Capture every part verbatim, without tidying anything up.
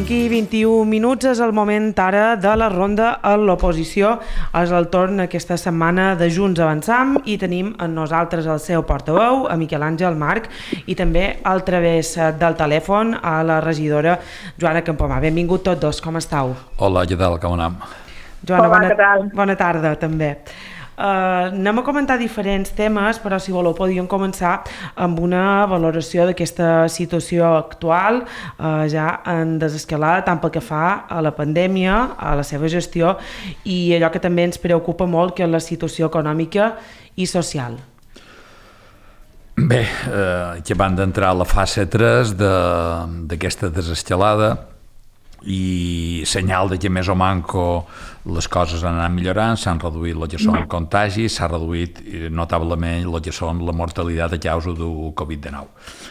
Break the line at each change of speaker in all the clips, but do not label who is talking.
cinc i vint-i-u minuts és el moment ara de la ronda a l'oposició. És el torn aquesta setmana de Junts Avançam i tenim amb nosaltres el seu portaveu, a Miquel Àngel March, i també al través del telèfon a la regidora Joana Campomar. Benvingut tots dos, com estàu?
Hola, què tal, com anem?
Joana,
Hola,
bona,
què tal?
Bona tarda, també. Uh, anem a comentar diferents temes, però si voleu podríem començar amb una valoració d'aquesta situació actual, uh, ja en desescalada, tant pel que fa a la pandèmia, a la seva gestió, i allò que també ens preocupa molt, que és la situació econòmica i social.
Bé, eh, que van d'entrar a la fase tres d'aquesta desescalada, i senyal de que més o manco les coses han anat millorant, s'han reduït el que són contagis, s'ha reduït notablement el que són la mortalitat a causa del covid dinou.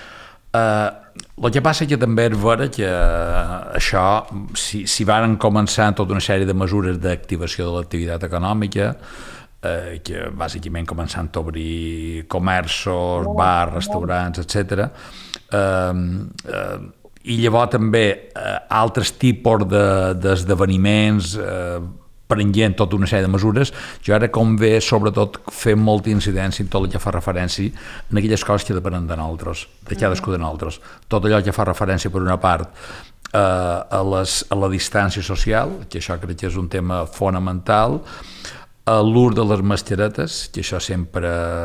Eh, el que passa que també és vera que això, si, si van començar tota una sèrie de mesures d'activació de l'activitat econòmica, eh, que bàsicament començant a obrir comerços, bars, restaurants, etcètera, eh, eh, i llavors també eh, altres tipus d'esdeveniments, de, eh, prenent tota una sèrie de mesures, jo ara convé sobretot fer molta incidència en tot el que fa referència en aquelles coses que depenen de nosaltres, de cadascú de nosaltres. Tot allò que fa referència, per una part, eh, a, les, a la distància social, que això crec que és un tema fonamental, a l'ús de les mascaretes, que això sempre,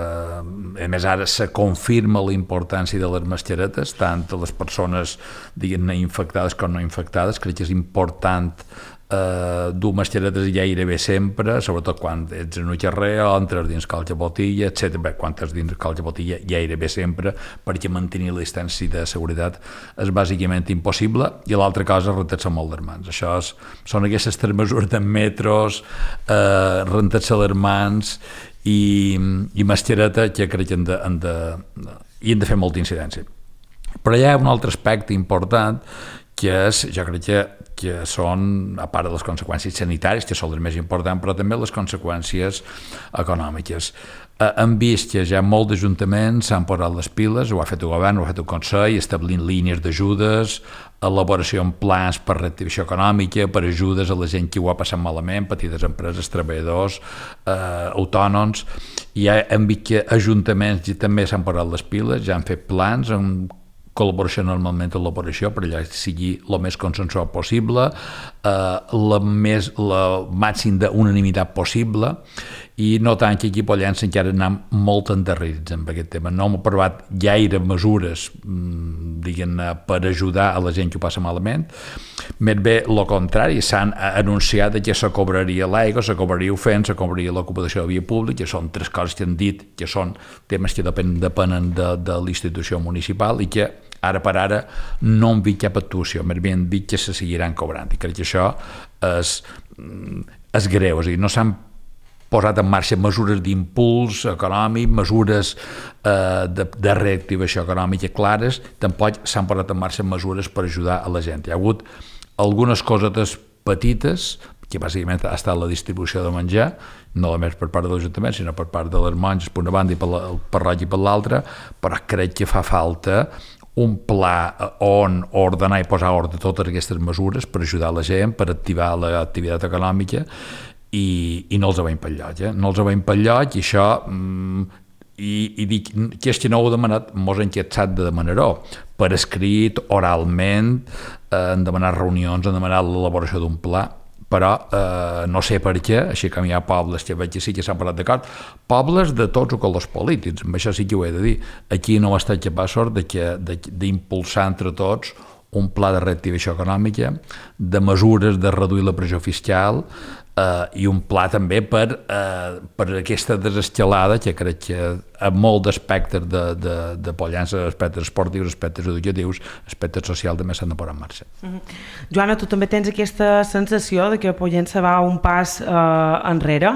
a més ara se confirma la importància de les mascaretes, tant a les persones, diguem-ne, infectades com no infectades. Crec que és important eh, dur mascaretes gairebé sempre, sobretot quan ets en un carrer o entres dins qualque botilla, etcètera. Bé, quan ets dins qualque botilla gairebé sempre, perquè mantenir la distància de seguretat és bàsicament impossible. I l'altra cosa és rentar-se molt les mans. Això és, són aquestes tres mesures de metros, eh, rentar-se les mans i, i mascareta, que crec que han de, han de, hi hem de fer molta incidència. Però hi ha un altre aspecte important, que és, jo crec que, que són, a part de les conseqüències sanitàries, que són les més importants, però també les conseqüències econòmiques. Eh, hem vist que ja molts ajuntaments s'han posat les piles, ho ha fet el govern, ho ha fet el Consell, establint línies d'ajudes, elaboració en plans per reactivació econòmica, per ajudes a la gent que ho ha passat malament, petites empreses, treballadors, eh, autònoms. I ja hem vist que ajuntaments també s'han posat les piles, ja han fet plans, en col·laboració normalment en l'operació, per allà sigui el més consensuat possible, eh, la, més, la màxim d'unanimitat possible, i no tant que aquí a Pollença encara anem molt endarrerits amb aquest tema. No hem aprovat gaire mesures, diguem-ne, per ajudar a la gent que ho passa malament. Més bé, el contrari, s'han anunciat que se cobraria l'aigua, se cobraria el fent, se cobraria l'ocupació de via pública, que són tres coses que han dit que són temes que depenen, depenen de, de l'institució municipal i que ara per ara no han vist cap actuació, més bé han dit que se seguiran cobrant. I crec que això és, és greu, és a dir, no s'han posat en marxa mesures d'impuls econòmic, mesures eh, de, de reactivació econòmica clares, tampoc s'han posat en marxa mesures per ajudar a la gent. Hi ha hagut algunes cosetes petites, que bàsicament ha estat la distribució de menjar, no només per part de l'Ajuntament, sinó per part de les monges per una banda i per, la, per roig i per l'altra, però crec que fa falta un pla on ordenar i posar ordre totes aquestes mesures per ajudar la gent, per activar l'activitat econòmica, i, i no els veiem pel lloc, eh? no els veiem pel lloc, i això, mm, i, i dic, que és que no ho he demanat, mos han quetzat de demanar-ho, per escrit, oralment, eh, han demanat reunions, han demanat l'elaboració d'un pla, però eh, no sé per què, així com hi ha pobles que veig que sí que s'han posat d'acord, pobles de tots els colors polítics, amb això sí que ho he de dir, aquí no hem estat capaços d'impulsar entre tots un pla de reactivació econòmica, de mesures de reduir la pressió fiscal, Uh, i un pla també per, uh, per aquesta desescalada que crec que a molt d'aspectes de, de, de Pollença, aspectes esportius, aspectes educatius, aspectes socials també s'han de posar en marxa.
Mm-hmm. Joana, tu també tens aquesta sensació de que Pollença va un pas uh, enrere?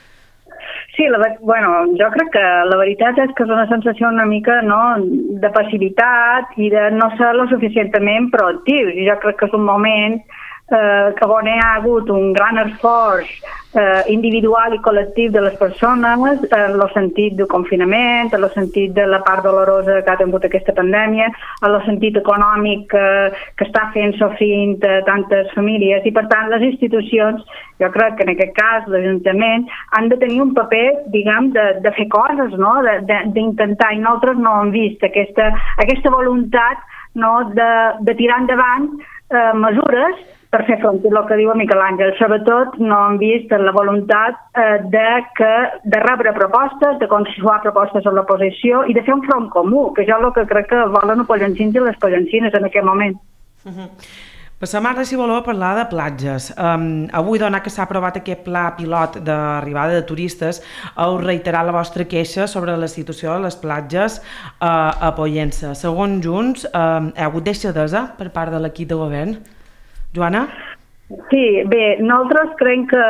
Sí, la, bueno, jo crec que la veritat és que és una sensació una mica, no, de passivitat i de no ser lo suficientment proactius. Jo crec que és un moment eh, que on hi ha hagut un gran esforç eh, individual i col·lectiu de les persones, en el sentit de confinament, en el sentit de la part dolorosa que ha tingut aquesta pandèmia, en el sentit econòmic que, que està fent sofrint tantes famílies, i per tant les institucions, jo crec que en aquest cas l'Ajuntament, han de tenir un paper, diguem, de, de fer coses, no? d'intentar, i nosaltres no hem vist aquesta, aquesta voluntat, no? de, de tirar endavant eh, mesures per fer front a el que diu Miquel Àngel. Sobretot no hem vist la voluntat eh, de, que, de rebre propostes, de consensuar propostes a l'oposició i de fer un front comú, que jo el que crec que volen els pollencins i les pollencines en aquest moment.
Uh-huh. Passem ara, si voleu, a parlar de platges. Um, avui, donat que s'ha aprovat aquest pla pilot d'arribada de turistes, heu reiterat la vostra queixa sobre la situació de les platges uh, a Pollença. Segons Junts, um, hi ha hagut deixadesa per part de l'equip de govern? Joana?
Sí, bé, nosaltres creiem que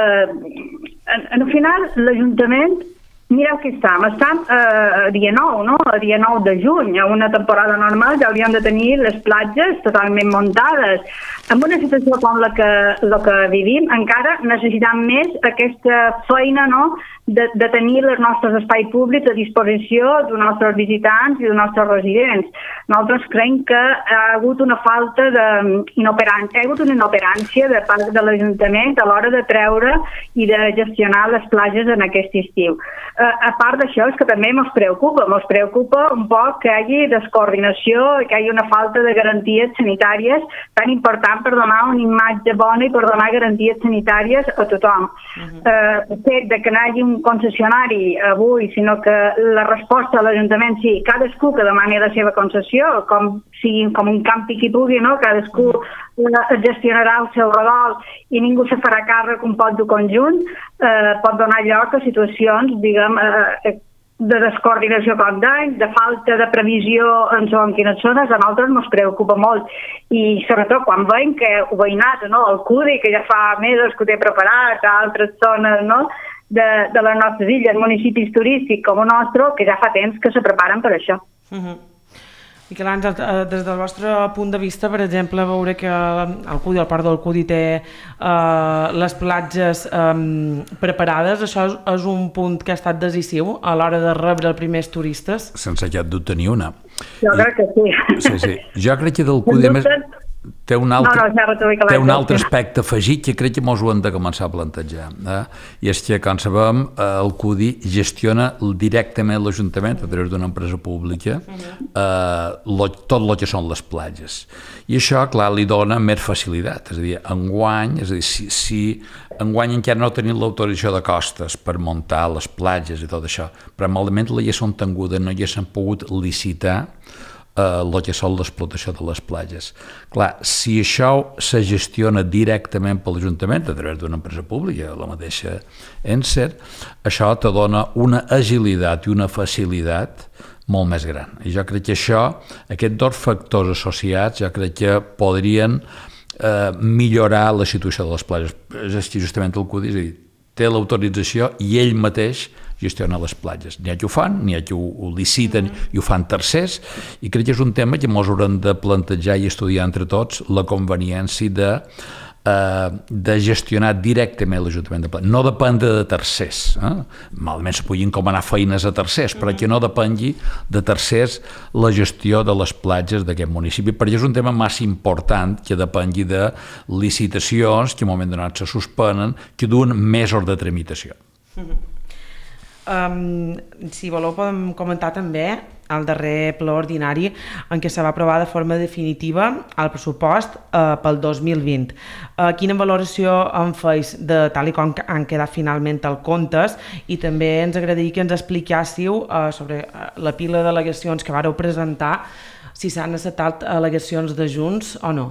en, en el final l'Ajuntament, mireu que estem, estem eh, a dia nou, no? A dia nou de juny, a una temporada normal ja hauríem de tenir les platges totalment muntades. En una situació com la que, la que vivim, encara necessitem més aquesta feina, no?, de, de tenir els nostres espais públics a disposició dels nostres visitants i dels nostres residents. Nosaltres creiem que ha hagut una falta d'inoperància, ha hagut una inoperància de part de l'Ajuntament a l'hora de treure i de gestionar les platges en aquest estiu. Uh, a part d'això, és que també ens preocupa, ens preocupa un poc que hi hagi descoordinació, que hi hagi una falta de garanties sanitàries tan important per donar una imatge bona i per donar garanties sanitàries a tothom. Uh-huh. uh, el fet de que no hi hagi un concessionari avui, sinó que la resposta a l'Ajuntament sí, cadascú que demani la seva concessió, com sigui com un campi qui pugui, no? Cadascú uh-huh. gestionarà el seu redol i ningú se farà càrrec un pot de conjunt, eh, pot donar lloc a situacions, diguem, eh, de descoordinació com d'any, de falta de previsió en segons quines zones. A nosaltres ens preocupa molt, i sobretot quan veiem que ho veïnat, no? El C U D I, que ja fa mesos que ho té preparat, a altres zones, no?, de, de les nostres illes, municipis turístics com el nostre, que ja fa temps que se preparen per això.
Uh-huh. Miquel Àngel, des del vostre punt de vista, per exemple, veure que el C U D I, el port del C U D I té uh, les platges um, preparades, això és, és un punt que ha estat decisiu a l'hora de rebre els primers turistes?
Sense cap dubte ni una.
Jo I, crec que sí.
Sí, sí. Jo crec que del C U D I, més, té un altre, no, no, té un altre aspecte afegit que crec que ens ho hem de començar a plantejar. Eh? I és que, com sabem, el C U D I gestiona directament l'Ajuntament a través d'una empresa pública eh, lo, tot el que són les platges. I això, clar, li dona més facilitat. És a dir, enguany, és a dir, si, si enguany encara no tenim l'autorització de costes per muntar les platges i tot això, però malament la haguessin tinguda, no haguessin pogut licitar el que és l'explotació de les platges. Clar, si això se gestiona directament per l'Ajuntament a través d'una empresa pública, la mateixa Enser, això te dona una agilitat i una facilitat molt més gran. I jo crec que això, aquests dos factors associats, jo crec que podrien eh, millorar la situació de les platges. És justament el C U D I, és a dir, té l'autorització i ell mateix gestiona les platges. N'hi ha que ho fan, n'hi ha que ho, ho liciten mm-hmm. i ho fan tercers, i crec que és un tema que ens haurem de plantejar i estudiar entre tots la conveniència de, eh, de gestionar directament l'Ajuntament de platges. No dependre de tercers. Eh? Malament se puguin encomanar feines a tercers, però que no depengui de tercers la gestió de les platges d'aquest municipi, perquè és un tema massa important que depengui de licitacions que en un moment donat se suspenen, que duen mesos de tramitació.
Mm-hmm. Um, si voleu podem comentar també el darrer ple ordinari en què se va aprovar de forma definitiva el pressupost uh, pel dos mil vint. Uh, quina valoració en feis de tal i com han quedat finalment els comptes, i també ens agradaria que ens expliquéssiu uh, sobre la pila d'al·legacions que vareu presentar, si s'han acceptat al·legacions de Junts o no.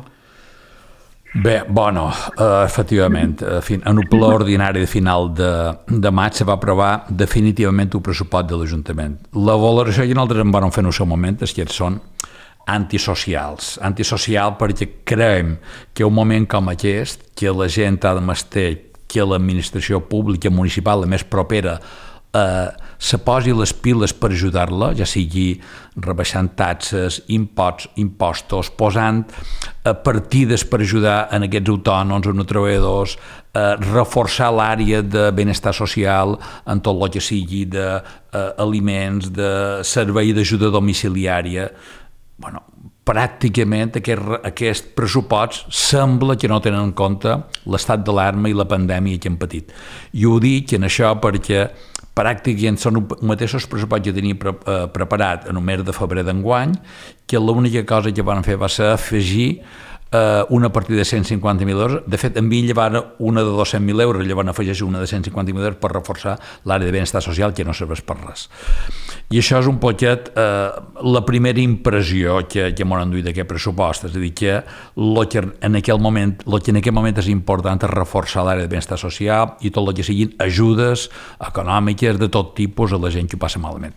Bé, bueno, uh, efectivament, en el ple ordinari de final de, de maig se va aprovar definitivament el pressupost de l'Ajuntament. La valoració que nosaltres en vam fer en el seu moment és que són antisocials. Antisocial perquè creiem que un moment com aquest, que la gent ha de mestir que l'administració pública municipal, la més propera, eh, se posi les piles per ajudar-la, ja sigui rebaixant taxes, imposts, impostos, posant eh, partides per ajudar en aquests autònoms, en els treballadors, eh, reforçar l'àrea de benestar social en tot el que sigui d'aliments, de, de servei d'ajuda domiciliària. Bueno, pràcticament aquest, aquest pressupost sembla que no tenen en compte l'estat d'alarma i la pandèmia que hem patit. I ho dic en això perquè pràcticament són els mateixos pressupostos que tenia pre eh, preparat en el mes de febrer d'enguany, que l'única cosa que van fer va ser afegir eh, una partida de cent cinquanta mil euros. De fet, en mi llevant una de dos-cents mil euros, llavors afegeix una de cent cinquanta mil euros per reforçar l'àrea de benestar social, que no serveix per res. I això és un poquet eh, la primera impressió que, que m'han enduit d'aquest pressupost, és a dir, que el que en aquell moment, el que en aquest moment és important és reforçar l'àrea de benestar social i tot el que siguin ajudes econòmiques de tot tipus a la gent que ho passa malament.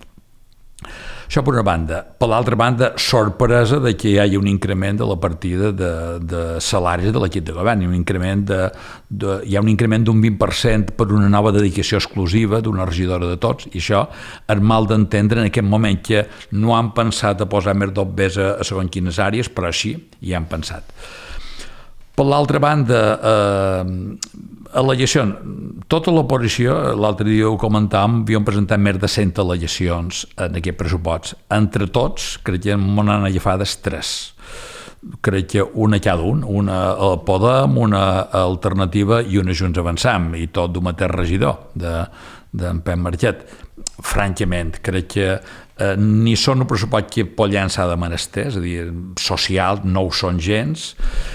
Això per una banda. Per l'altra banda, sorpresa de que hi hagi un increment de la partida de, de salaris de l'equip de govern. Hi ha un increment de, de, hi ha un increment d'un vint per cent per una nova dedicació exclusiva d'una regidora de tots, i això és mal d'entendre en aquest moment que no han pensat a posar més dobbers a, a segons quines àrees, però així hi han pensat. Per l'altra banda, eh, al·legacions. Tota l'oposició, l'altre dia ho comentàvem, havíem presentat més de cent al·legacions en aquest pressupost. Entre tots, crec que m'han agafades tres. Crec que una cada un, una al Podem, una alternativa i una Junts Avançam, i tot d'un mateix regidor, d'en Pep Marquet. Francament, crec que eh, ni són un pressupost que pot llançar de menester, és a dir, social, no ho són gens,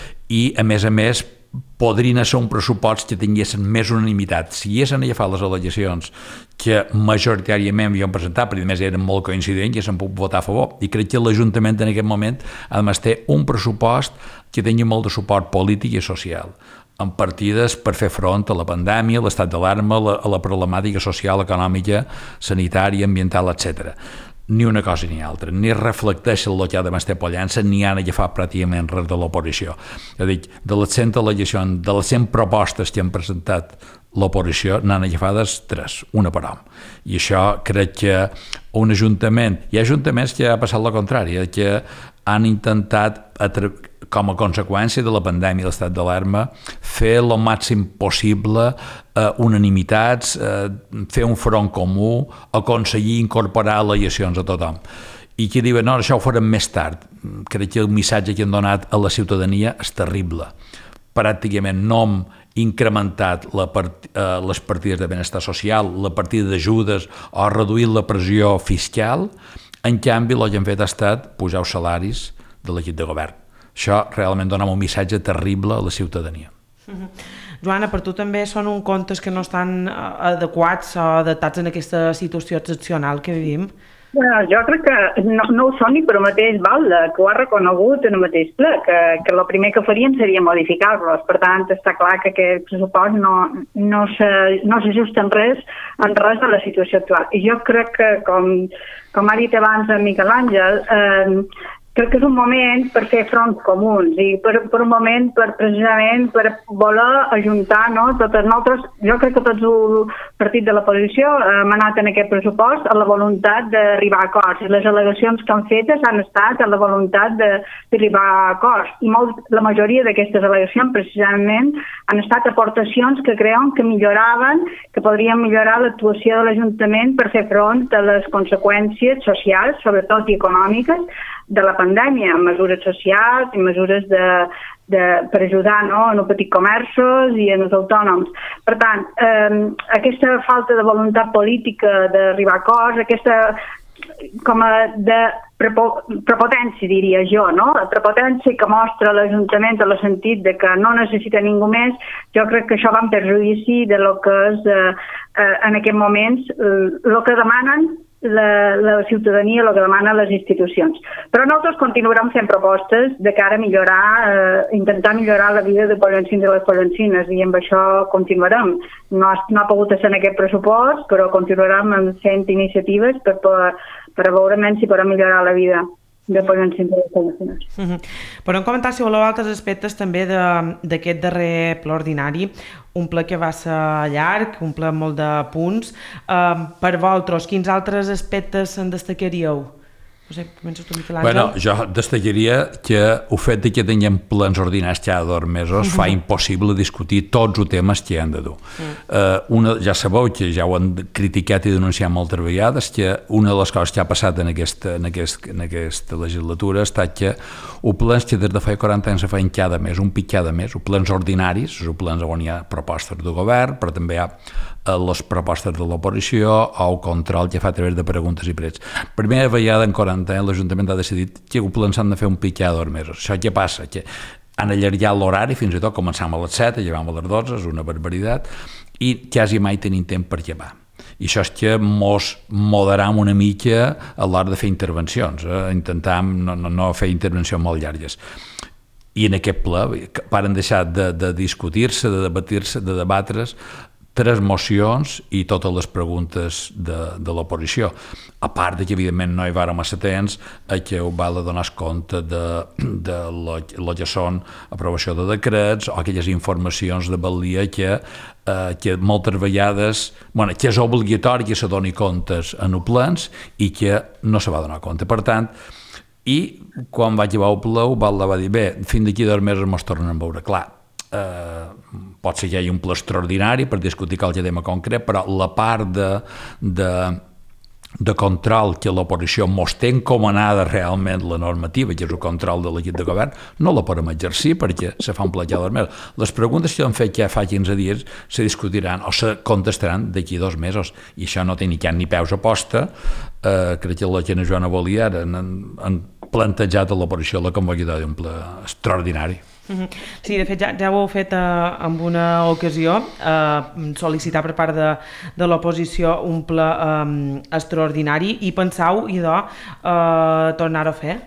i a més a més podrien ser un pressupost que tinguessin més unanimitat. Si haguessin agafat les al·legacions que majoritàriament havíem presentat, perquè a més eren molt coincidents, ja se'n puc votar a favor. I crec que l'Ajuntament en aquest moment a més té un pressupost que tingui molt de suport polític i social, amb partides per fer front a la pandèmia, a l'estat d'alarma, a la problemàtica social, econòmica, sanitària, ambiental, etcètera. Ni una cosa ni altra, ni reflecteix el que ha de Masté Pollença, ni han agafat pràcticament res de l'oposició. És a dir, de les cent al·legacions, de les cent propostes que han presentat l'oposició, n'han agafades tres, una per hom. I això crec que un ajuntament, hi ha ajuntaments que ha passat la contrària, que han intentat, com a conseqüència de la pandèmia i l'estat d'alarma, fer el màxim possible eh, unanimitats, eh, fer un front comú, aconseguir incorporar al·legacions a tothom. I qui diuen, no, això ho farem més tard. Crec que el missatge que han donat a la ciutadania és terrible. Pràcticament no hem incrementat la part, eh, les partides de benestar social, la partida d'ajudes o reduït la pressió fiscal. En canvi, el que han fet ha estat pujar els salaris de l'equip de govern. Això realment dona un missatge terrible a la ciutadania.
Uh-huh. Joana, per tu també són uns comptes que no estan adequats o adaptats en aquesta situació excepcional que vivim?
Bueno, jo crec que no, no ho són ni per mateix Valda, que ho ha reconegut en el mateix ple, que, que el primer que farien seria modificar-los. Per tant, està clar que aquest pressupost no, no s'ajusta en res, en res de la situació actual. I jo crec que, com, com ha dit abans en Miquel Àngel, eh, crec que és un moment per fer fronts comuns i per, per un moment per precisament per voler ajuntar, no? Totes nosaltres, jo crec que tots el partit de l'oposició hem anat en aquest pressupost a la voluntat d'arribar a acords i les al·legacions que han fetes han estat a la voluntat d'arribar a acords i molt, la majoria d'aquestes al·legacions precisament han estat aportacions que creuen que milloraven, que podrien millorar l'actuació de l'Ajuntament per fer front a les conseqüències socials, sobretot i econòmiques, de la pandèmia, mesures socials i mesures de, de, per ajudar, no?, en els petits comerços i en els autònoms. Per tant, eh, aquesta falta de voluntat política d'arribar a acords, aquesta com a de prepo, prepotència, diria jo, no? La prepotència que mostra l'Ajuntament en el sentit de que no necessita ningú més, jo crec que això va en perjudici de lo que és eh, eh, en aquests moments el eh, que demanen La, la ciutadania, el que demanen les institucions. Però nosaltres continuarem fent propostes de cara a millorar, eh, intentar millorar la vida de pollencins i les pollencines, i amb això continuarem. No ha, no ha pogut ser en aquest pressupost, però continuarem fent iniciatives per, per, per veure menys si podem millorar la vida. de Pollença de les Solucions.
Uh -huh. Podem comentar, si voleu, altres aspectes també d'aquest darrer ple ordinari, un ple que va ser llarg, un ple amb molt de punts. Uh, per vosaltres, quins altres aspectes se'n destacaríeu? No sé, començo tu, Miquel Àngel.
Bueno, jo destacaria que el fet que tinguem plens ordinaris cada dos mesos fa impossible discutir tots els temes que hi han de dur. Mm. Uh, una, ja sabeu que ja ho han criticat i denunciat moltes vegades, que una de les coses que ha passat en aquesta, en aquest, en aquesta legislatura ha estat que els plens que des de fa quaranta anys se feien cada mes, un pic cada mes, els plens ordinaris, els plens on hi ha propostes de govern, però també hi ha les propostes de l'oposició o el control que fa a través de preguntes i prets. Primera vegada en quaranta anys l'Ajuntament ha decidit que els plens han de fer un pic cada dos mesos. Això què passa? Que han allargat l'horari, fins i tot començam a les set, llevam a les dotze, és una barbaritat, i quasi mai tenim temps per llevar. I això és que mos moderam una mica a l'hora de fer intervencions, eh? Intentam no, no, no fer intervencions molt llargues. I en aquest ple paren deixar de, de discutir-se, de debatir-se, de debatre's tres mocions i totes les preguntes de, de l'oposició. A part de que, evidentment, no hi va massa temps a que ho va donar compte de, de lo que són aprovació de decrets o aquelles informacions de valia que, eh, que moltes vegades, bueno, que és obligatori que se doni comptes en els plens i que no se va donar compte. Per tant, i quan vaig llevar el ple, Valda va dir, bé, fins d'aquí dos mesos mos tornen a veure. Clar, eh, pot ser que hi hagi un ple extraordinari per discutir qualque tema concret, però la part de, de, de control que l'oposició mos té encomanada realment la normativa, que és el control de l'equip de govern, no la podem exercir perquè se fa un ple cada dos mesos. Les preguntes que hem fet ja fa quinze dies se discutiran o se contestaran d'aquí dos mesos, i això no té ni cap ni peus a posta. Eh, crec que la Xena Joana volia han, han plantejat a l'oposició la convocatòria d'un ple extraordinari.
Sí, de fet ja, ja ho heu fet eh, en una ocasió, eh, sol·licitar per part de, de l'oposició un ple eh, extraordinari, i pensau, idò, eh, tornar-ho a fer?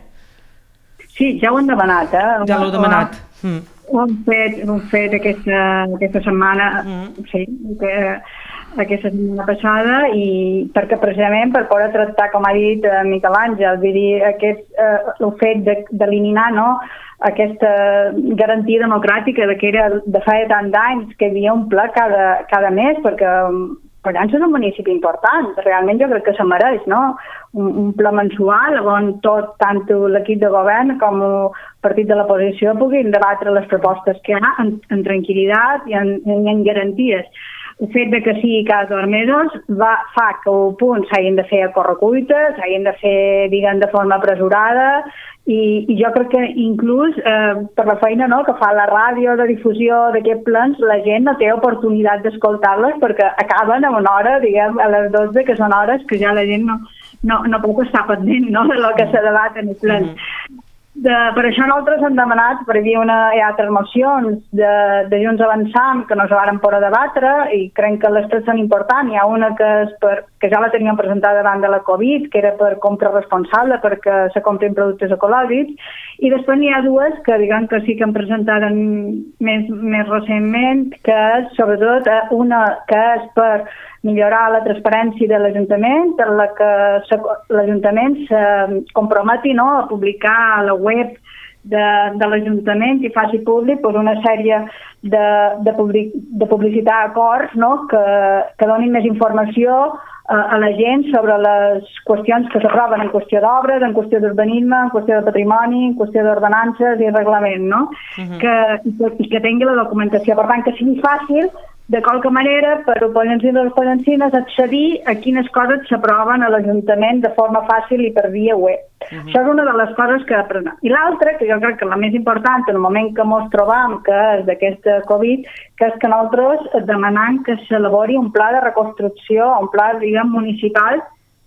Sí, ja ho hem demanat, eh?
Ja l'heu demanat.
Mm. Ho hem fet, ho hem fet aquesta, aquesta setmana, mm. sí, que, aquesta setmana passada, i perquè precisament per poder tractar, com ha dit eh, Miquel Àngel, vull dir, aquest, eh, el fet d'eliminar, no?, aquesta garantia democràtica de que era de fa tant d'anys que hi havia un ple cada, cada mes, perquè Pollença és un municipi important, realment jo crec que se mereix, no? Un, un ple mensual on tot, tant l'equip de govern com el partit de l'oposició puguin debatre les propostes que hi ha en, en tranquil·litat i en, en, en garanties. El fet de que sigui cada dos mesos va, fa que el punt s'hagin de fer a correcuita, s'hagin de fer, diguem, de forma apresurada, i, i jo crec que inclús eh, per la feina, no?, que fa la ràdio de difusió d'aquests plens, la gent no té oportunitat d'escoltar-les perquè acaben a una hora, diguem, a les dotze, que són hores que ja la gent no, no, no pot estar pendent, no?, de lo que se debat en els plens. Mm-hmm. De, per això nosaltres hem demanat, per dir una, hi ha altres mocions de, de Junts Avançam que no se varen poder debatre, i crec que les tres són importants. Hi ha una que, és per, que ja la teníem presentada davant de la Covid, que era per compra responsable, perquè se comprin productes ecològics, i després n'hi ha dues que diguem que sí que hem presentat més, més recentment, que és sobretot una que és per millorar la transparència de l'Ajuntament, per la que l'Ajuntament se comprometi, no?, a publicar a la web de, de l'Ajuntament i faci públic pues, una sèrie de, de, public, de publicitar acords, no?, que, que donin més informació a, a la gent sobre les qüestions que s'aproven en qüestió d'obres, en qüestió d'urbanisme, en qüestió de patrimoni, en qüestió d'ordenances i reglament, no? Uh-huh. que, i, que, i que tingui la documentació. Per tant, que sigui fàcil de qualque manera per a pollencins i les pollencines accedir a quines coses s'aproven a l'Ajuntament de forma fàcil i per via web. Uh-huh. Això és una de les coses que aprenem. I l'altra, que jo crec que la més important en el moment que ens trobam, que és d'aquesta Covid, que és que nosaltres demanant que s'elabori un pla de reconstrucció, un pla, diguem, municipal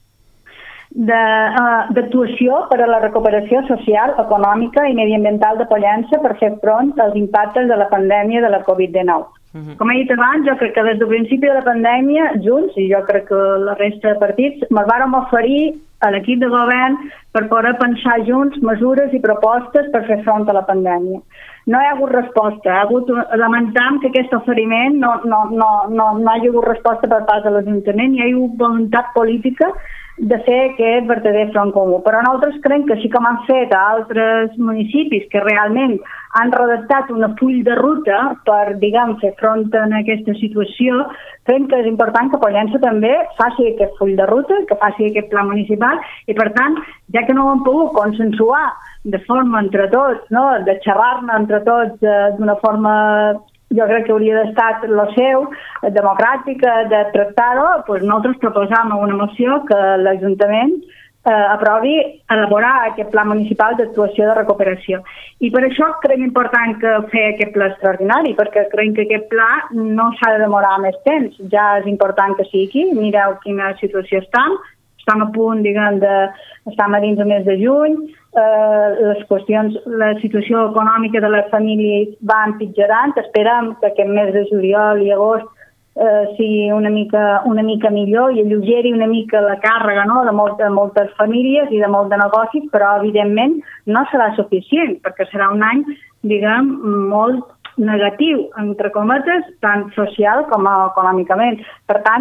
d'actuació per a la recuperació social, econòmica i mediambiental de Pollença per fer front als impactes de la pandèmia de la Covid dinou. Uh-huh. Com he dit abans, jo crec que des del principi de la pandèmia, Junts, i jo crec que la resta de partits, ens vàrem oferir a l'equip de govern per poder pensar junts mesures i propostes per fer front a la pandèmia. No hi ha hagut resposta, ha hagut, lamentam que aquest oferiment no, no, no, no, no hi ha hagut resposta per part de l'Ajuntament, hi ha hagut voluntat política de fer aquest verdader front comú. Però nosaltres creiem que sí com han fet a altres municipis que realment han redactat una full de ruta per, diguem, fer front a aquesta situació, creiem que és important que Pollença també faci aquest full de ruta, que faci aquest pla municipal i, per tant, ja que no ho hem pogut consensuar de forma entre tots, no? De xerrar-ne entre tots eh, d'una forma, jo crec que hauria d'estar el seu, democràtica, de tractar-ho, doncs nosaltres proposam una moció que l'Ajuntament eh, aprovi elaborar aquest pla municipal d'actuació de recuperació. I per això creiem important que fer aquest pla extraordinari, perquè creiem que aquest pla no s'ha de demorar més temps. Ja és important que sigui aquí, mireu quina situació estem, estem a punt, diguem, de... estem a dins del mes de juny, eh, les qüestions, la situació econòmica de les famílies va empitjorant, esperem que aquest mes de juliol i agost eh, sigui una mica, una mica millor i alleugeri una mica la càrrega, no?, de, molt, de moltes famílies i de molts de negocis, però evidentment no serà suficient, perquè serà un any, diguem, molt negatiu, entre cometes, tant social com econòmicament. Per tant,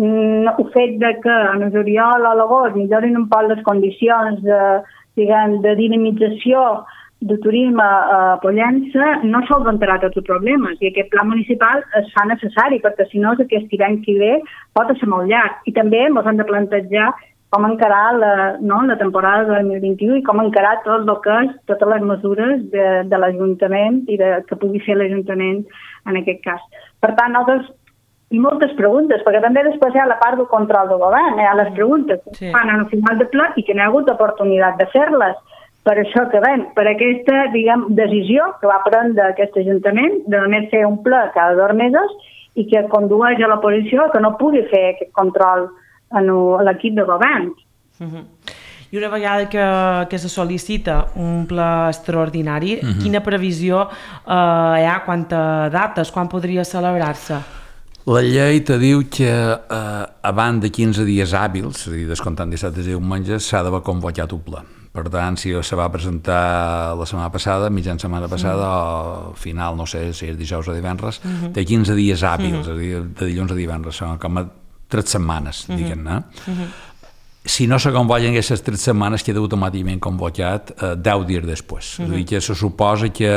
el fet de que en el juliol o l'agost millorin un poc les condicions de, diguem, de dinamització de turisme a Pollença no solventarà tots els problemes i aquest pla municipal es fa necessari perquè si no aquest hivern que ve pot ser molt llarg i també ens hem de plantejar com encarar la, no, la temporada dos mil vint-i-u i com encarar tot el que és, totes les mesures de, de l'Ajuntament i de, que pugui fer l'Ajuntament en aquest cas. Per tant, nosaltres, i moltes preguntes, perquè també després hi ha la part del control del govern, hi ha les preguntes que sí. fan al final de ple i que no hi ha hagut oportunitat de fer-les. Per això que ven, per aquesta, diguem, decisió que va prendre aquest Ajuntament de només fer un ple cada dos mesos i que condueix a l'oposició que no pugui fer aquest control en l'equip de govern.
Uh-huh. I una vegada que, que se sol·licita un pla extraordinari, uh-huh. quina previsió eh, hi ha, quantes dates, quan podria celebrar-se?
La llei te diu que eh, abans de quinze dies hàbils, és a dir, descomptant dissabtes i diumenges, s'ha d'haver convocat un pla. Per tant, si se va presentar la setmana passada, mitjan setmana passada, uh-huh. o final, no sé si és dijous o divendres, uh-huh. té quinze dies hàbils, uh-huh. és a dir, de dilluns a divendres, són com a tres setmanes, uh-huh. diguem-ne. Uh-huh. Si no se convoquen aquestes tres setmanes, queda automàticament convocat eh, deu dies després. Uh-huh. És a dir, que se suposa que,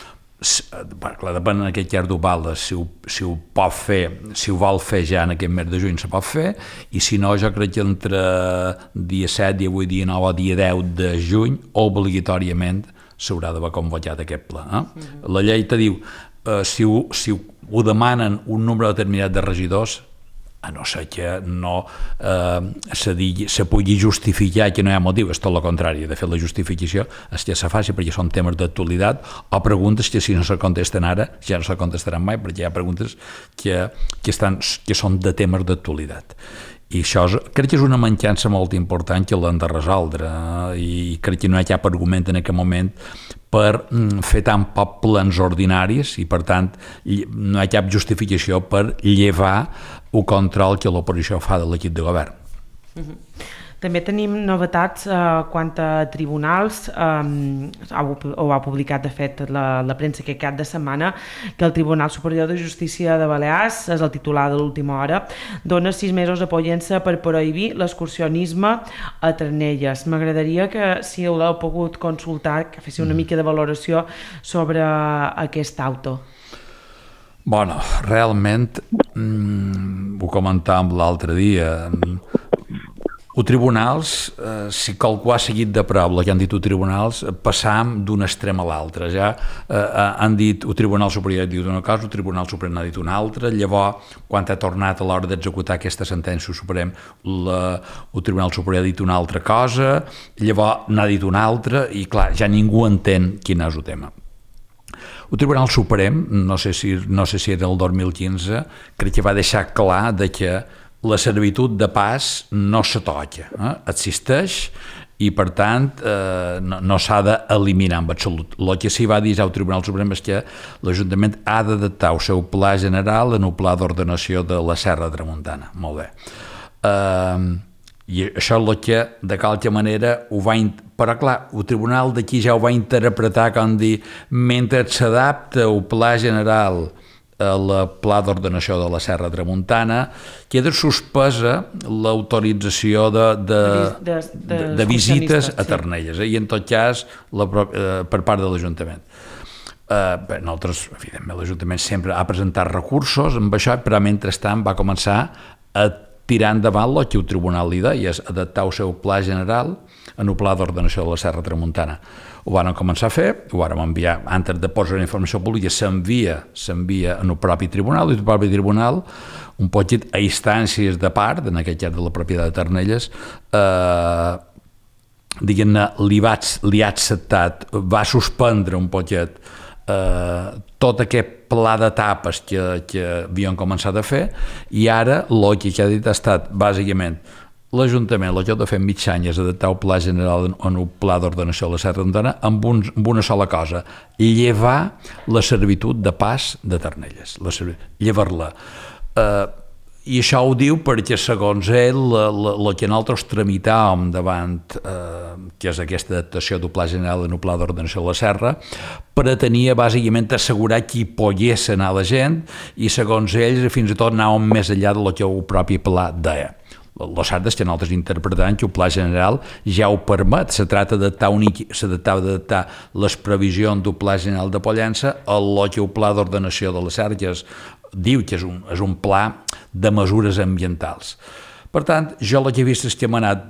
bueno, clar, depèn en aquest cas d'Ubalda, si, ho, si ho pot fer, si ho vol fer ja en aquest mes de juny se pot fer, i si no, jo crec que entre dia set, dia vuit, dia nou o dia deu de juny, obligatòriament s'haurà d'haver convocat aquest pla. Eh? Uh-huh. La llei te diu, eh, si, ho, si ho demanen un nombre determinat de regidors, a no ser que no eh, se, digui, se pugui justificar que no hi ha motiu, és tot el contrari. De fet, la justificació és que se faci perquè són temes d'actualitat o preguntes que si no se contesten ara ja no se contestaran mai, perquè hi ha preguntes que, que, estan, que són de temes d'actualitat. I això és, crec que és una mancança molt important que l'han de resoldre, eh? I crec que no hi ha cap argument en aquest moment per fer tan poc plans ordinaris i, per tant, no hi ha cap justificació per llevar el control que l'oposició fa de l'equip de govern.
Uh-huh. També tenim novetats eh, quant a tribunals, eh, ho ha publicat de fet la, la premsa aquest cap de setmana, que el Tribunal Superior de Justícia de Balears, és el titular de l'última hora, dona sis mesos a Pollença per prohibir l'excursionisme a Trenelles. M'agradaria que, si l'heu pogut consultar, que féssiu una mica de valoració sobre aquest auto.
Bueno, realment, mm, ho comentàvem l'altre dia, els tribunals, eh, si qualcú ha seguit de prop el que han dit els tribunals, passam d'un extrem a l'altre. Ja eh, han dit, el Tribunal Superior ha dit una cosa, el Tribunal Suprem ha dit una altra, llavors, quan ha tornat a l'hora d'executar aquesta sentència suprem, la, el Tribunal Superior ha dit una altra cosa, llavors n'ha dit una altra, i clar, ja ningú entén quin és el tema. El Tribunal Suprem, no sé si, no sé si era el dos mil quinze, crec que va deixar clar de que la servitud de pas no se toca, eh? Existeix i, per tant, eh, no, no s'ha d'eliminar en absolut. El que sí va dir al Tribunal Suprem és que l'Ajuntament ha d'adaptar el seu pla general en el pla d'ordenació de la Serra de Tramuntana. Molt bé. Eh, I això és el que, de qualque manera, ho va... Però, clar, el tribunal d'aquí ja ho va interpretar com dir, mentre s'adapta el pla general a la Pla d'Ordenació de la Serra Tramuntana, queda suspesa l'autorització de, de, de, de, de visites a Ternelles, eh? I en tot cas la, eh, per part de l'Ajuntament. Eh, bé, nosaltres, evidentment, l'Ajuntament sempre ha presentat recursos amb això, però mentrestant va començar a tirar endavant el que el Tribunal li deia, és adaptar el seu pla general en el Pla d'Ordenació de la Serra Tramuntana. Ho van començar a fer, ho vam enviar, antes de posar la informació pública, s'envia s'envia en el propi tribunal, i el propi tribunal, un poquet a instàncies de part, en aquest cas de la propietat de Ternelles, eh, diguem-ne, li, li ha acceptat, va suspendre un poquet eh, tot aquest pla d'etapes que, que havien començat a fer, i ara el que ha dit ha estat, bàsicament, l'Ajuntament, el que ha de fer mig any és adaptar el pla general en el pla d'ordenació de la Serra Tramuntana amb, un, amb una sola cosa, llevar la servitud de pas de Ternelles, llevar-la. Eh, I això ho diu perquè, segons ell, el que nosaltres tramitàvem davant, eh, que és aquesta adaptació del pla general en el pla d'ordenació de la Serra, pretenia bàsicament assegurar que hi pogués anar la gent, i segons ells fins i tot anàvem més enllà del que el propi pla deia. El cert és que nosaltres interpretem que el pla general ja ho permet, se tracta d'adaptar les previsions del pla general de Pollença al que el pla d'ordenació de la Serra diu que és un, és un pla de mesures ambientals. Per tant, jo el que he vist és que hem anat,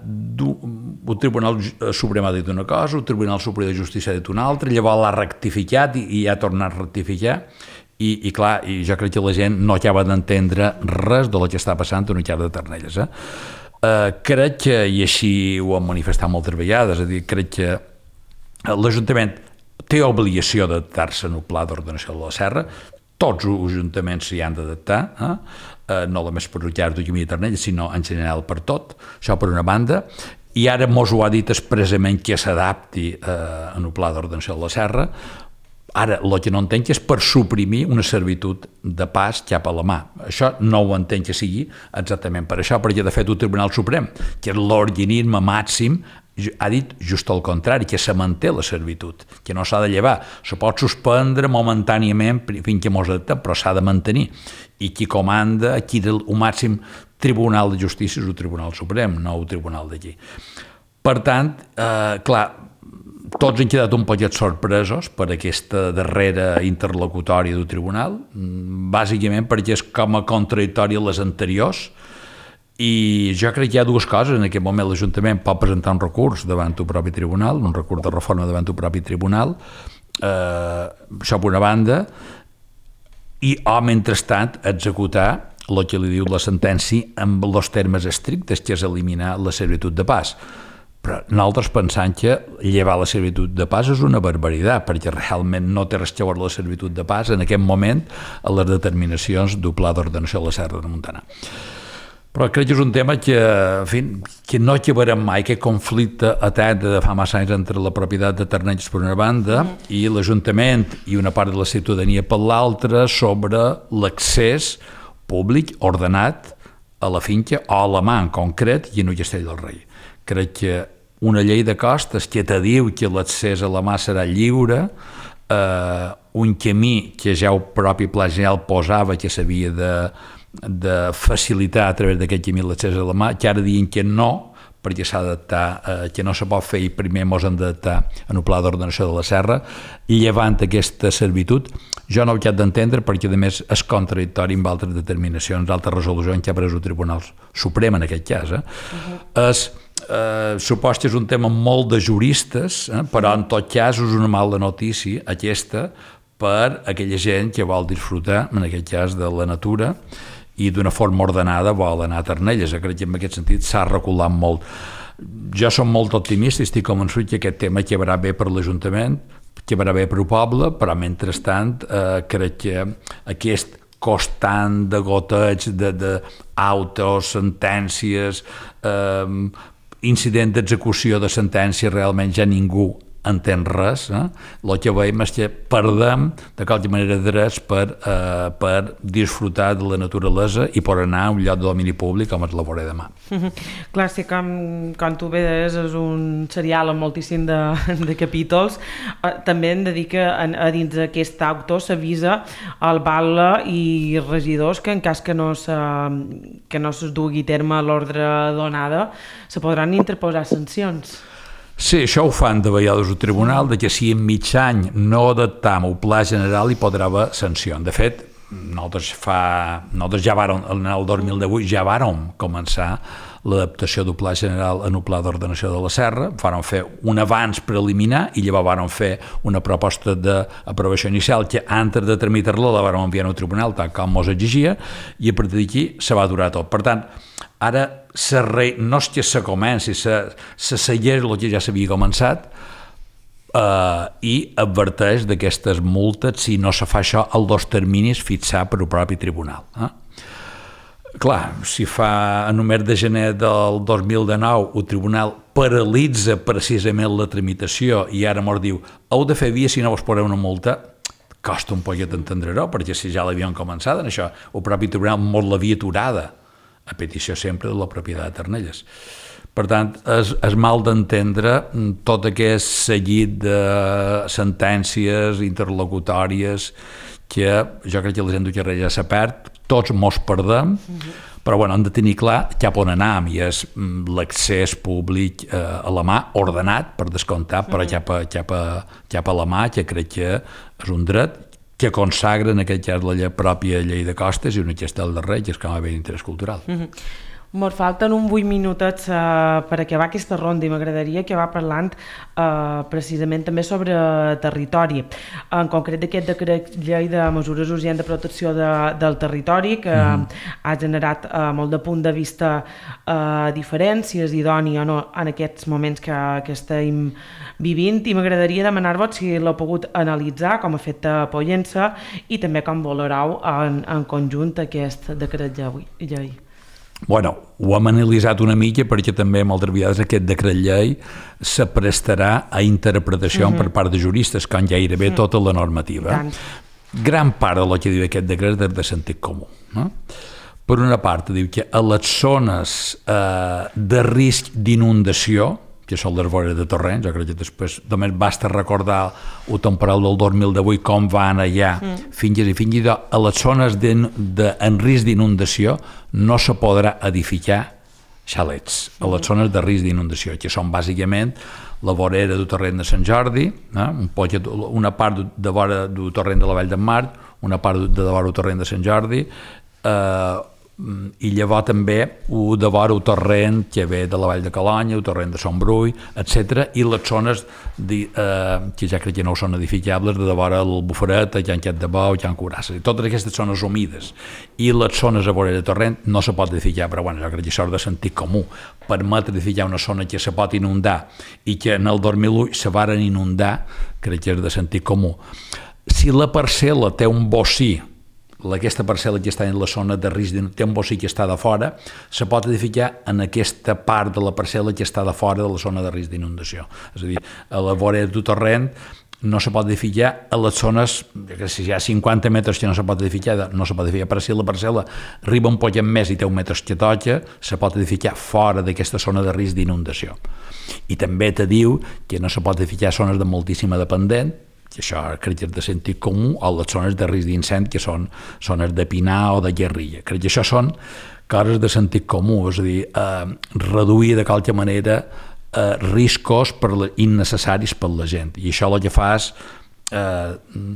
el Tribunal Suprem ha dit una cosa, el Tribunal Superior de Justícia ha dit una altra, llavors l'ha rectificat i, i ha tornat a rectificar. I, i clar, i jo crec que la gent no acaba d'entendre res del que està passant en un cap de Ternelles. Eh? Uh, crec que, i així ho hem manifestat moltes vegades, és a dir, crec que l'Ajuntament té obligació d'adaptar-se en el pla d'ordenació de la Serra, tots els ajuntaments s'hi han d'adaptar, eh? uh, no només per el llarg del camí de Ternelles, sinó en general per tot, això per una banda, i ara mos ho ha dit expressament que s'adapti uh, en el pla d'ordenació de la Serra. Ara, el que no entenc és per suprimir una servitud de pas cap a la mà. Això no ho entenc que sigui exactament per això, perquè de fet el Tribunal Suprem, que és l'organisme màxim, ha dit just el contrari, que se manté la servitud, que no s'ha de llevar. Se pot suspendre momentàniament fins que mos adaptem, però s'ha de mantenir. I qui comanda, aquí el màxim Tribunal de Justícia és el Tribunal Suprem, no el Tribunal d'aquí. Per tant, eh, clar, tots han quedat un poquet sorpresos per aquesta darrera interlocutòria del tribunal, bàsicament perquè és com a contradictòria a les anteriors, i jo crec que hi ha dues coses. En aquest moment l'Ajuntament pot presentar un recurs davant el propi tribunal, un recurs de reforma davant el propi tribunal, eh, això per una banda, i o, mentrestant, executar el que li diu la sentència amb els termes estrictes, que és eliminar la servitud de pas. Però nosaltres pensant que llevar la servitud de pas és una barbaritat, perquè realment no té res a veure la servitud de pas en aquest moment a les determinacions del pla d'ordenació de la Serra Tramuntana. Però crec que és un tema que, en fi, que no acabarem mai, aquest conflicte etern de fa massa anys entre la propietat de Ternelles per una banda i l'Ajuntament i una part de la ciutadania per l'altra sobre l'accés públic ordenat a la finca o a la mà en concret i en el Castell del Rei. Crec que una llei de costes que te diu que l'accés a la mà serà lliure, eh, un camí que ja el propi pla general posava que s'havia de, de facilitar a través d'aquest camí l'accés a la mà, que ara diuen que no, perquè s'ha d'adaptar, eh, que no se pot fer i primer mos hem d'adaptar en el pla d'ordenació de la Serra, llevant aquesta servitud. Jo no ho he d'entendre perquè, a més, és contradictori amb altres determinacions, altres resolucions que ha pres el Tribunal Suprem en aquest cas. Eh? Uh-huh. És Eh, supos que és un tema molt de juristes, eh, però en tot cas és una mala notícia aquesta per aquella gent que vol disfrutar, en aquest cas, de la natura i d'una forma ordenada vol anar a Ternelles. Crec que en aquest sentit s'ha reculat molt. Jo som molt optimista i estic convençut que aquest tema quedarà bé per l'Ajuntament, quedarà bé per el poble, però mentrestant eh, crec que aquest constant de goteig, d'autos, sentències, eh, incident d'execució de sentència, realment ja ningú entén res, eh? el que veiem és que perdem de qualque manera drets per, eh, per disfrutar de la naturalesa i per anar a un lloc de domini públic com és la vorera de mar.
Mm-hmm. Clar, sí, com, com tu bé deies, és un serial amb moltíssim de, de capítols. Eh, també hem de dir que a, a dins d'aquest auto s'avisa al batlle i regidors que en cas que no se, que no es dugui a terme l'ordre donada se podran interposar sancions.
Sí, això ho fan de vegades al tribunal, de que si en mig any no adaptam el pla general hi podrà haver sanció. De fet, nosaltres, fa, nosaltres ja vàrem, en el dos mil divuit ja vàrem començar l'adaptació del pla general en el pla d'ordenació de la serra, vàrem fer un avanç preliminar i llavors vàrem fer una proposta d'aprovació inicial que antes de tramitar-la la vàrem enviar al tribunal tal com ens exigia i a partir d'aquí se va durar tot. Per tant, ara se re... no és que se comenci, se, se segueix el que ja s'havia començat eh, i adverteix d'aquestes multes si no se fa això als dos terminis fixats per el propi tribunal. Eh? Clar, si fa en el mes de gener del dos mil dinou el tribunal paralitza precisament la tramitació i ara mos diu heu de fer via si no vos posareu una multa, costa un poquet d'entendre-ho, perquè si ja l'havien començat en això, el propi tribunal mos l'havia aturada a petició sempre de la propietat de Ternelles. Per tant, és, és mal d'entendre tot aquest seguit de sentències interlocutòries que jo crec que la gent del carrer ja s'ha perd, tots mos perdem, però bueno, hem de tenir clar cap on anem i és l'accés públic eh, a la mà, ordenat, per descomptar, però cap a, cap a, cap a la mà, que crec que és un dret que consagra en aquest cas la pròpia llei de costes i una que està al darrere, que és com a bé d'interès cultural.
Mm-hmm. Mos falten un vuit minutets uh, per acabar aquesta ronda i m'agradaria que va parlant uh, precisament també sobre territori. En concret d'aquest decret llei de mesures urgents de protecció de, del territori que mm-hmm. ha generat uh, molt de punt de vista uh, diferents, si és idoni o no en aquests moments que, que estem vivint, i m'agradaria demanar-vos si l'heu pogut analitzar com a fet de Pollença i també com valorau en, en conjunt aquest decret llei.
Bueno, ho hem analitzat una mica perquè també moltes vegades aquest decret llei se prestarà a interpretació mm-hmm. per part de juristes, com gairebé mm-hmm. tota la normativa. Tant. Gran part del que diu aquest decret és de sentit comú. No? Per una part, diu que a les zones eh, de risc d'inundació, que són les vores de torrents, jo crec que després només basta recordar el temporal del dos mil divuit com va anar allà, mm. fins i fins i tot a les zones de, de, en risc d'inundació no se podrà edificar xalets, a les zones de risc d'inundació, que són bàsicament la vorera del torrent de Sant Jordi, eh? un poquet, una part de vora del torrent de la Vall d'en Mar, una part de vora del torrent de Sant Jordi, eh, i llavors també ho de vora el torrent que ve de la Vall de Calonya, el torrent de Sant Brull, etcètera, i les zones de, eh, que ja crec que no són edificables, de vora el Buferet, Can Quet de Bou, Can Curassa, i totes aquestes zones humides i les zones a vora de torrent no se pot edificar, però bueno, jo crec que això és de sentit comú, permetre edificar una zona que se pot inundar i que en el dos mil u se varen inundar, crec que és de sentit comú. Si la parcel·la té un bocí, aquesta parcel·la que està en la zona de risc, té un bocí que està de fora, se pot edificar en aquesta part de la parcel·la que està de fora de la zona de risc d'inundació. És a dir, a la vora del torrent no se pot edificar a les zones, que si hi ha cinquanta metres que no se pot edificar, no se pot edificar, però si la parcel·la arriba un poc més i té un metre que toca, se pot edificar fora d'aquesta zona de risc d'inundació. I també te diu que no se pot edificar zones de moltíssima dependent, que això crec que és de sentit comú, o les zones de risc d'incendi, que són zones de pinar o de guerrilla. Crec que això són coses de sentit comú, és a dir, eh, reduir de qualque manera eh, riscos per la, innecessaris per la gent. I això el que fa és eh,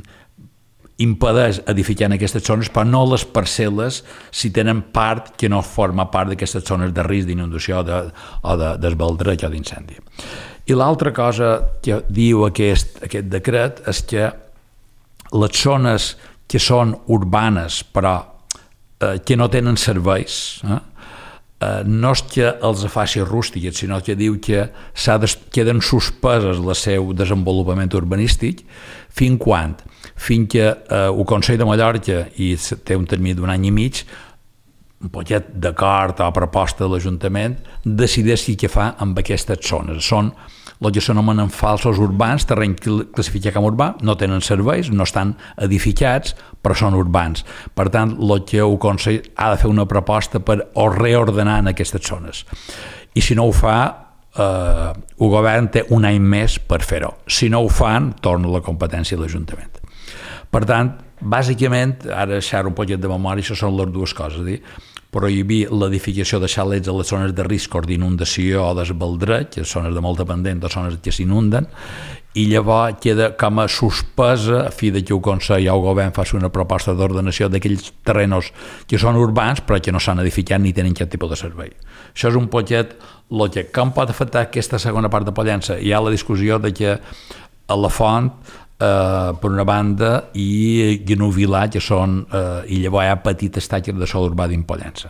impedeix edificar en aquestes zones, però no les parcel·les si tenen part que no forma part d'aquestes zones de risc d'inundació o de, o de desbaldreig o d'incendi. I l'altra cosa que diu aquest, aquest decret és que les zones que són urbanes però eh, que no tenen serveis, eh, eh, no és que els faci rústiques, sinó que diu que des, queden suspeses el seu desenvolupament urbanístic fins quan? Fins que eh, el Consell de Mallorca, i té un termini d'un any i mig, un poquet d'acord o proposta de l'Ajuntament, decideixi què fa amb aquestes zones. Són el que s'anomenen falsos urbans, terreny classificat com urbà, no tenen serveis, no estan edificats, però són urbans. Per tant, el que el Consell ha de fer una proposta per o reordenar en aquestes zones. I si no ho fa, eh, el govern té un any més per fer-ho. Si no ho fan, torna la competència de l'Ajuntament. Per tant, bàsicament, ara deixar un poquet de memòria, això són les dues coses, dir, prohibir l'edificació de xalets a les zones de risc o d'inundació o d'esbaldreig, les zones de molt dependent o zones que s'inunden, i llavors queda com a suspesa a fi de que el Consell o el govern faci una proposta d'ordenació d'aquells terrenos que són urbans però que no s'han edificat ni tenen cap tipus de servei. Això és un poquet el que com pot afectar aquesta segona part de Pollença. Hi ha la discussió de que a la Font, eh, per una banda, i Guinovilà, que són, eh, i llavors hi ha petites taques de sol urbà dins Pollença.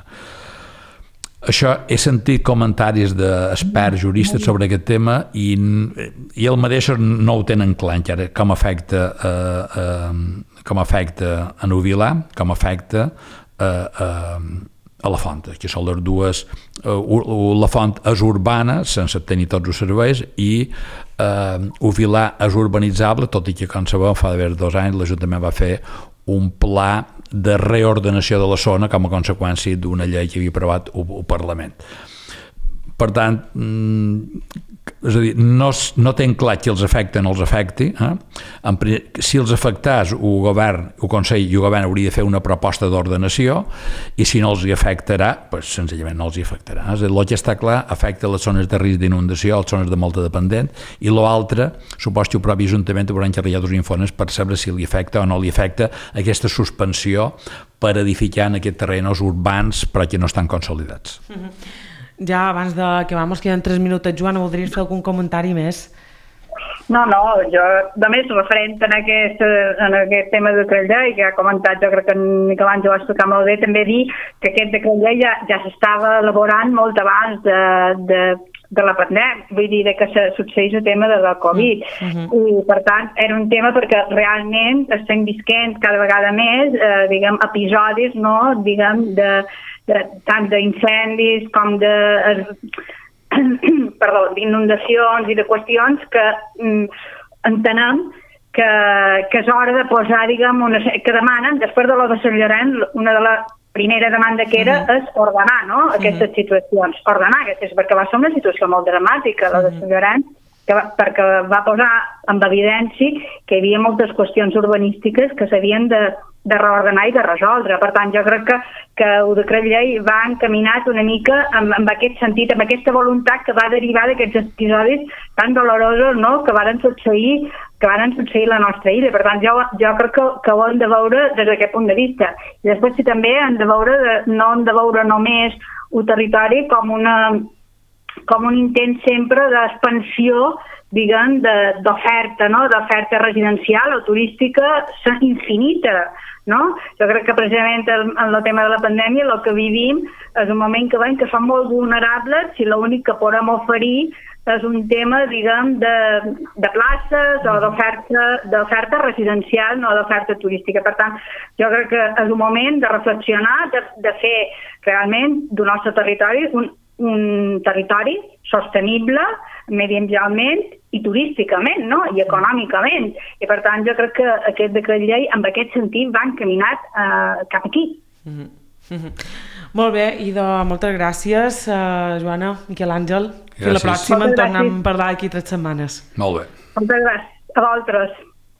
Això, he sentit comentaris d'experts juristes sobre aquest tema i, i el mateix no ho tenen clar encara, com afecta, eh, eh, com afecta a Novilà, com afecta eh, eh, a la Font, que són les dues. Eh, la Font és urbana, sense tenir tots els serveis, i eh, Novilà és urbanitzable, tot i que, com sabeu, fa d'haver dos anys l'Ajuntament va fer un pla de reordenació de la zona com a conseqüència d'una llei que havia aprovat el Parlament. Per tant, és a dir, no, no tenen clar qui els afecta o no els afecti. Eh? Si els afectàs, el govern, el Consell i el govern hauria de fer una proposta d'ordenació, i si no els hi afectarà, doncs senzillament no els hi afectarà. És a dir, el que està clar afecta les zones de risc d'inundació, les zones de molta dependent, i l'altre, supos que el propi Ajuntament haurà encarregat dos informes per saber si li afecta o no li afecta aquesta suspensió per edificar en aquests terrenys urbans però que no estan consolidats.
Mm-hmm. Ja abans de que vamos, queden tres minutets, Joana, voldries fer algun comentari més?
No, no, jo, de més, referent en aquest, en aquest tema de decret llei, que ha comentat, jo crec que en Miquel Àngel va explicar molt bé, també dir que aquest decret llei ja, ja s'estava elaborant molt abans de, de, de la pandèmia, vull dir, de que succeís el tema de la Covid. Mm-hmm. I, per tant, era un tema perquè realment estem visquent cada vegada més, eh, diguem, episodis, no?, diguem, de De, tant d'incendis com de perdó, d'inundacions i de qüestions que mm, entenem que, que és hora de posar, diguem, una, que demanen, després de la de Sant Llorenç, una de la primera demanda que era mm-hmm. és ordenar, no?, aquestes mm-hmm. situacions, ordenar aquestes, perquè va ser una situació molt dramàtica, la de Sant Llorenç, que va, perquè va posar en evidència que hi havia moltes qüestions urbanístiques que s'havien de, de reordenar i de resoldre. Per tant, jo crec que, que el decret llei va encaminat una mica en, en aquest sentit, amb aquesta voluntat que va derivar d'aquests episodis tan dolorosos, no?, que varen succeir que varen succeir a la nostra illa. Per tant, jo, jo crec que, que ho hem de veure des d'aquest punt de vista. I després sí, també hem de veure, de, no hem de veure només el territori com una com un intent sempre d'expansió, diguem, d'oferta, no?, d'oferta residencial o turística infinita, no? Jo crec que precisament en el tema de la pandèmia el que vivim és un moment que veiem que som molt vulnerables si l'únic que podem oferir és un tema, diguem, de, de places o d'oferta d'oferta residencial, no d'oferta turística. Per tant, jo crec que és un moment de reflexionar, de, de fer realment del nostre territori un un territori sostenible mediambientalment i turísticament, no?, i econòmicament. I per tant jo crec que aquest decret llei en aquest sentit va encaminat eh, cap aquí.
Mm-hmm. Mm-hmm. Molt bé, i de moltes gràcies, uh, Joana, Miquel Àngel. Fins la pròxima, en tornem a parlar d'aquí tres setmanes.
Molt bé.
Moltes gràcies a vosaltres.